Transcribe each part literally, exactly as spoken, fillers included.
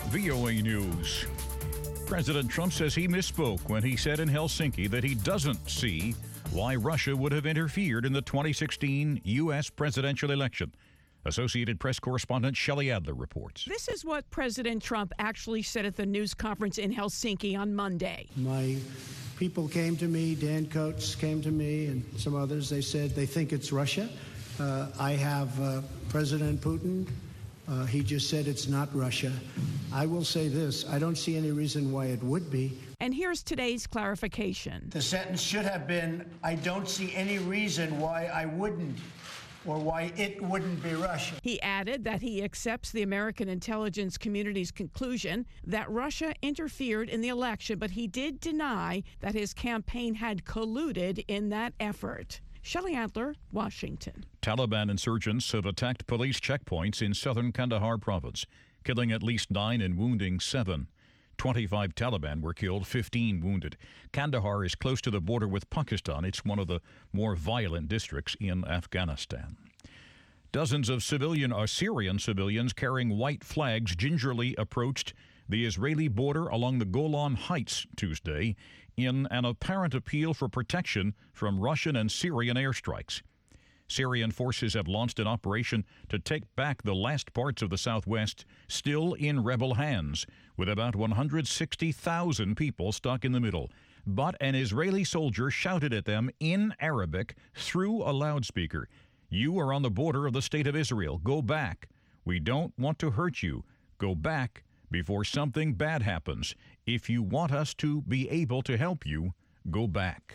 V O A News. President Trump says he misspoke when he said in Helsinki that he doesn't see why Russia would have interfered in the twenty sixteen U S presidential election. Associated Press correspondent Shelley Adler reports. This is what President Trump actually said at the news conference in Helsinki on Monday. My people came to me, Dan Coates came to me, and some others. They said they think it's Russia. Uh, I have uh, President Putin. Uh, he just said it's not Russia. I will say this. I don't see any reason why it would be. And here's today's clarification. The sentence should have been, I don't see any reason why I wouldn't, or why it wouldn't be Russia. He added that he accepts the American intelligence community's conclusion that Russia interfered in the election, but he did deny that his campaign had colluded in that effort. Shelley Adler, Washington. Taliban insurgents have attacked police checkpoints in southern Kandahar province, killing at least nine and wounding seven. twenty-five Taliban were killed, fifteen wounded. Kandahar is close to the border with Pakistan. It's one of the more violent districts in Afghanistan. Dozens of civilian or Syrian civilians carrying white flags gingerly approached the Israeli border along the Golan Heights Tuesday in an apparent appeal for protection from Russian and Syrian airstrikes. Syrian forces have launched an operation to take back the last parts of the southwest still in rebel hands, with about one hundred sixty thousand people stuck in the middle. But an Israeli soldier shouted at them in Arabic through a loudspeaker, "You are on the border of the state of Israel. Go back. We don't want to hurt you. Go back before something bad happens. If you want us to be able to help you, go back."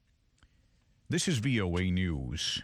This is V O A News.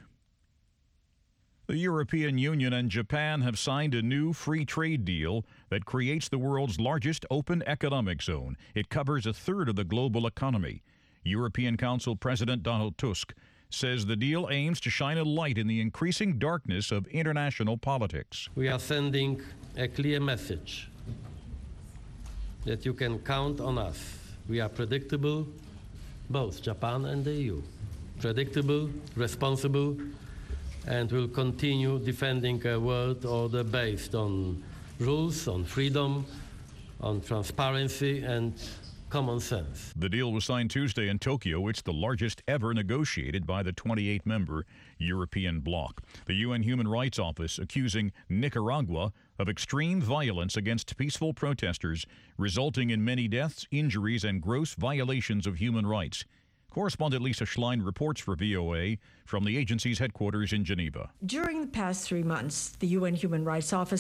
The European Union and Japan have signed a new free trade deal that creates the world's largest open economic zone. It covers a third of the global economy. European Council President Donald Tusk says the deal aims to shine a light in the increasing darkness of international politics. We are sending a clear message that you can count on us. We are predictable, both Japan and the E U. Predictable, responsible, and will continue defending a world order based on rules, on freedom, on transparency, and common sense. The deal was signed Tuesday in Tokyo. It's the largest ever negotiated by the twenty-eight member European bloc. The U N Human Rights Office accusing Nicaragua of extreme violence against peaceful protesters, resulting in many deaths, injuries, and gross violations of human rights. Correspondent Lisa Schlein reports for V O A from the agency's headquarters in Geneva. During the past three months, the U N Human Rights Office